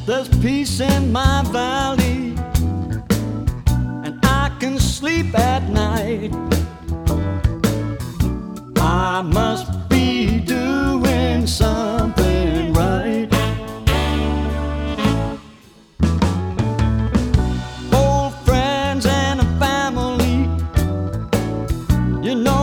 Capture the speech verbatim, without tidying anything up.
There's peace in my valley, and I can sleep at night. I must be doing something right. Old friends and a family, you know